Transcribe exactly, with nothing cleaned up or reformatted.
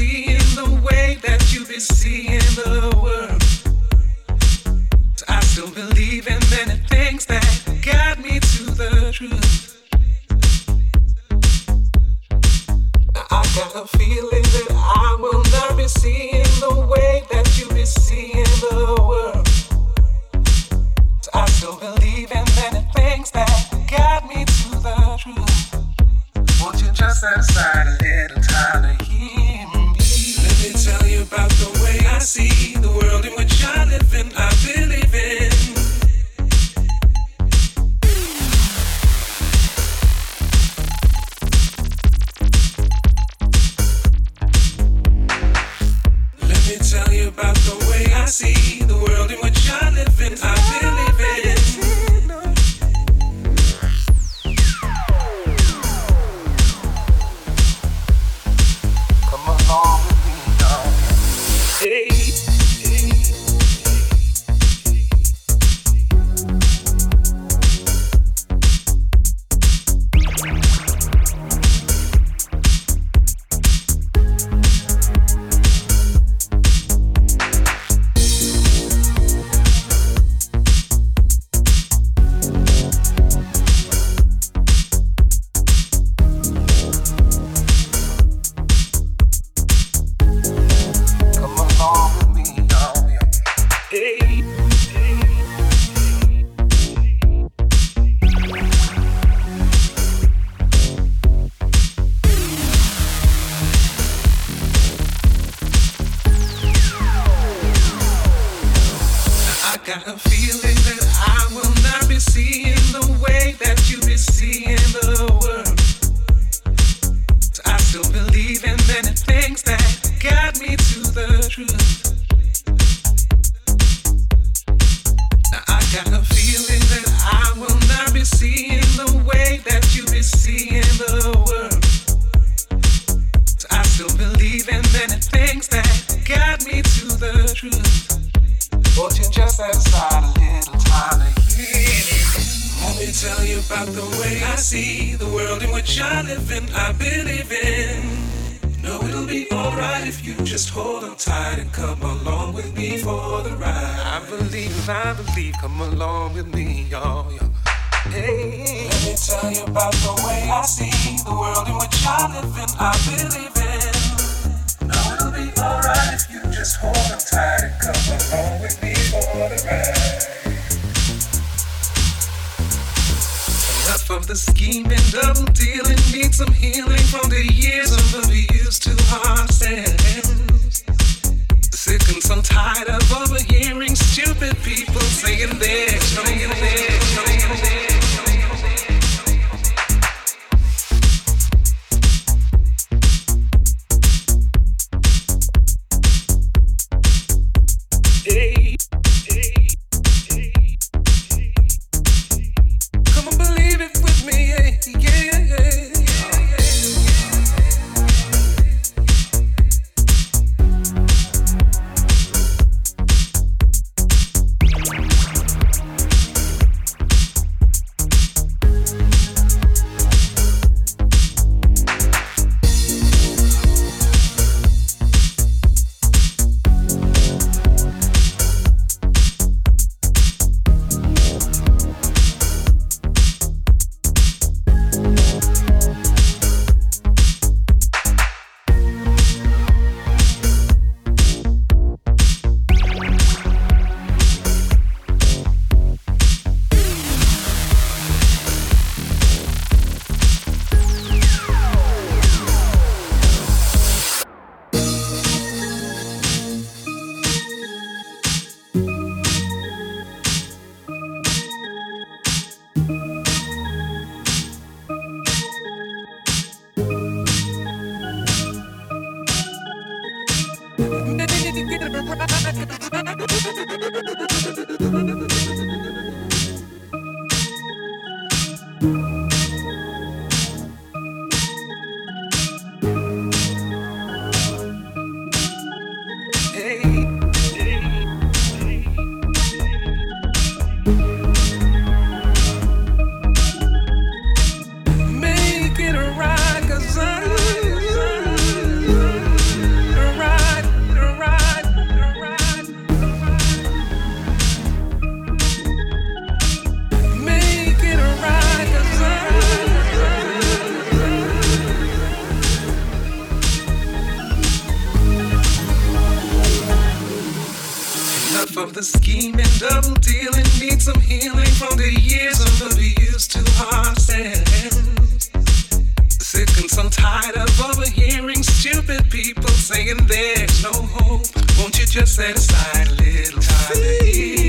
seeing the way that you be seeing the world. So I still believe in many things that got me to the truth. Now I got a feeling that I will not be seeing the way that you be seeing the world. So I still believe in many things that got me to the truth. Won't you just set aside a little time to hear me? Let me tell you about the way I see the world in which I live in, I believe in. Let me tell you about the way I see the world in which I live in, I believe in. Got a feeling that I will not be seeing the way that you be seeing the world. So I still believe in many things that got me to the truth. Now I got a feeling that I will not be seeing the way that you be seeing the world. So I still believe in many things that got me to the truth. Won't you just set aside a little time to hear me? Let me tell you about the way I see the world in which I live in, I believe in. No, it'll be alright if you just hold on tight and come along with me for the ride. I believe, I believe, come along with me, y'all, y'all. Hey, let me tell you about the way I see the world in which I live in, I believe in. No, it'll be alright if you just hold on tight and come along with me for the ride. Enough of the scheming, double dealing, need some healing from the years of abuse to ourselves. Sick and so tired of overhearing stupid people saying there's no, there's no, there's no, there's no. of the scheming, double dealing, need some healing from the years of abuse to hard sense. Sick and so tired of overhearing stupid people saying there's no hope. Won't you just set aside a little time to heal?